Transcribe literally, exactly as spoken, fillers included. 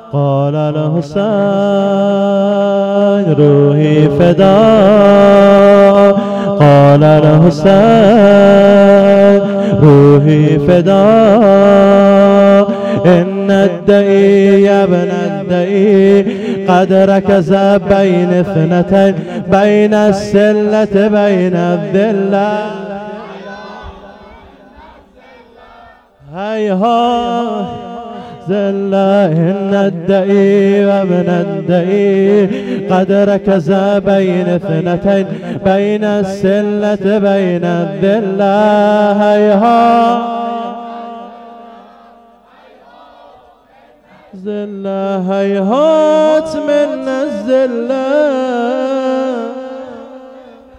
قال الحسين روحي فدا، قال الحسين روحي فدا، إن الدعي يا ابن الدعي قد ركز بين اثنتين، بين السلة بين الذلة. هيها زلة، إن الدعي وابن الدعي قد ركز بين اثنتين، بين السلة بين الذلة. هيها زلة، هيهات من الزلة.